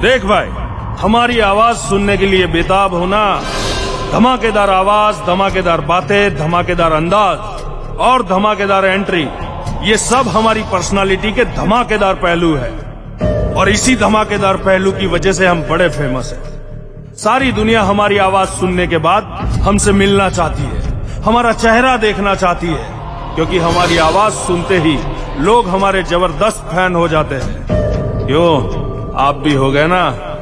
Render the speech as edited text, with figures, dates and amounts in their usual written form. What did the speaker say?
देख भाई, हमारी आवाज सुनने के लिए बेताब होना, धमाकेदार आवाज, धमाकेदार बातें, धमाकेदार अंदाज और धमाकेदार एंट्री, ये सब हमारी पर्सनालिटी के धमाकेदार पहलू है। और इसी धमाकेदार पहलू की वजह से हम बड़े फेमस हैं। सारी दुनिया हमारी आवाज सुनने के बाद हमसे मिलना चाहती है, हमारा चेहरा देखना चाहती है, क्योंकि हमारी आवाज सुनते ही लोग हमारे जबरदस्त फैन हो जाते हैं। क्यों, आप भी हो गए ना?